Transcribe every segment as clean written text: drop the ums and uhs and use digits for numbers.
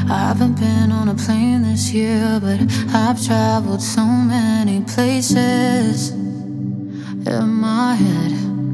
I haven't been on a plane this year, but I've traveled so many places in my head.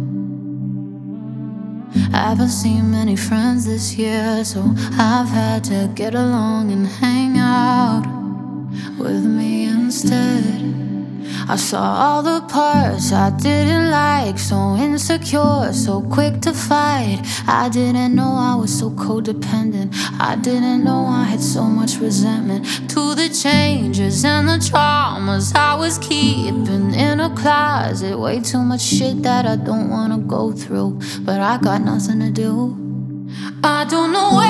I haven't seen many friends this year, so I've had to get along and hang out with me instead. I saw all the parts I didn't like, so insecure, so quick to fight. I didn't know I was so codependent. I didn't know I had so much resentment to the changes and the traumas I was keeping in a closet. Way too much shit that I don't wanna go through, but I got nothing to do. I don't know